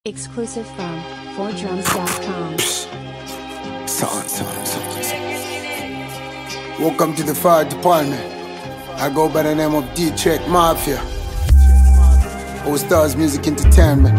Exclusive from 4drums.com. Welcome to the fire department. I go by the name of D-Check Mafia. All Stars Music Entertainment.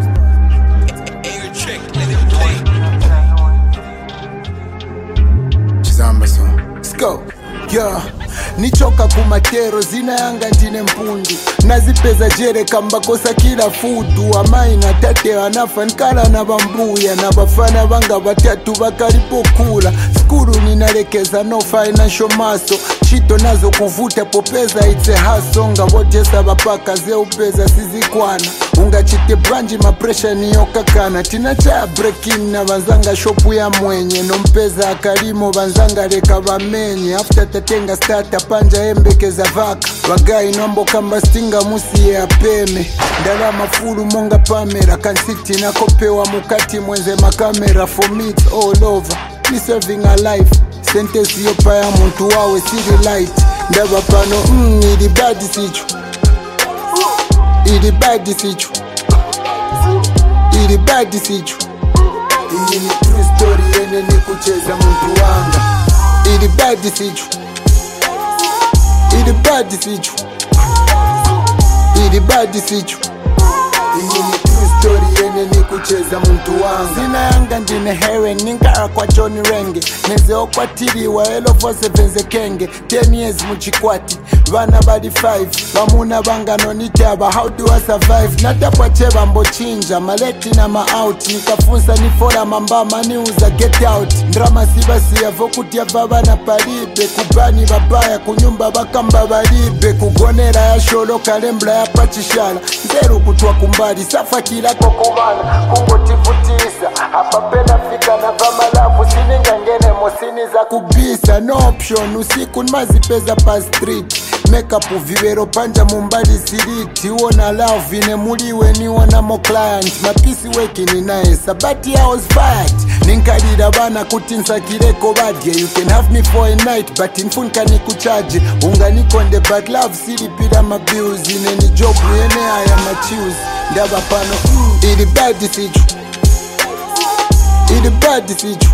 Chizamba son. Let's go. Yeah. Nichoka kumatero zina yanga ndine mpundu nazipeza jere kamba kosa kila fudu amai na tate anafa nkala na bambuya na bafana banga batatu bakalipokula skulu ninalekeza no financial muscle chito nazo kuvuta popeza itse hasonga wotesa bapaka zeupeza sizikwana ungachite branji mapresha niyokakana tinacha breaking na banzanga shopu ya mwenye nompeza akalimo banzanga leka bamenye after tatenga starta panja embekeza vaka bagai nombo kamba stinga musi ya peme ndala mafulu monga pamera kansiti na kopewa mukati mwenze makamera for me it's all over me serving a life sentence yopa ya muntu wawe city light ndaba pano ili badi sichu ili badi sichu ili badi sichu iyi ni true story ene ni kucheza muntu wanga ili badi sichu ili badi sichu ili badi sichu iyi ni true story ene ni kucheza muntu wanga zina yanga ndine hewe ningara kwa Johnny Renge nezeo kwa tiriwa elo fose venze kenge 10 years muchikwati vana badi 5 bamuna bangano nitaba how do I survive natapwa cheba mbochinja maleti na ma-out nikafunsa nifola mambama niuza get out ndrama sibasi yavo kutia baba na palibe kubani babaya kunyumba bakamba balibe kugonera ya sholo kalembla ya pachishala nzeru kutwa kumbali safa kilako kumana kungotivutisa hapa pena fika na vamalavu sininga ngene mosini za kubisa no option usiku nmazipeza pa street makeup vivero panja mumbali siriti uona love ine muliwe niona mo client mapisi weki ni nice but I was fired ninkalira bana kuti nsakireko badye you can have me for a night but infunka nikuchaje unganikonde but love silipira mabills ine ni job yene aya machius ndaba pano ili badi sichu ili badi sichu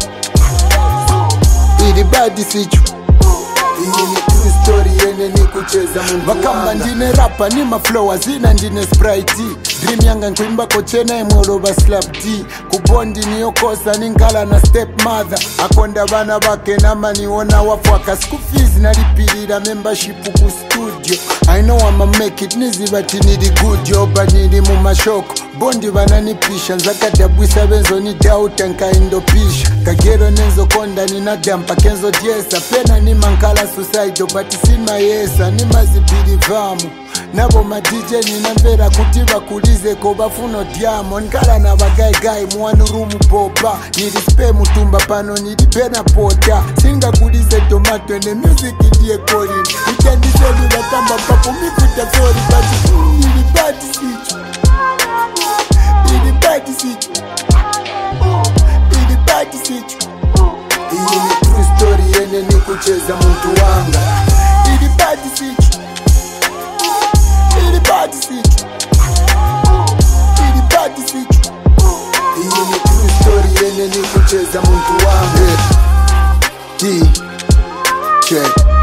ili badi sichu iyi ni true story ene ni kucheza mungu bakamba ndine rapa ni maflow zina ndine sprite dream yanga nkuimba kochena emoloba slap D kubondi niyokosa ningala na stepmother akonda bana bake nama niona wafwaka school fees nalipirira membership ku studio I know I'ma make it nizibati nidi good job nidi mu mashoko bondi bananipisha nzakadabwisa benzo ni doubt nkaindopisha kagero nenzo konda ninadampa kenzo diesa pena ni mankala suicide but sima yesa ni mazipiri vamu nabo ma DJ ninamvera kuti bakulize ko bafuno diamo nkala na bagaigai muwanu room popa nilispe mutumba pano nilipena pota singa kulize tomato ene music ndiye calling ikandiseli bakamba papo mikuta sorry but nilibadi sichu ilibadi sichu ilibadi sichu iyi ni true story ene ni kucheza muntu wanga ilibadi sichu ilibadi sichu ilibadi sichu iyi ni true story ene ni kucheza muntu wanga D-Check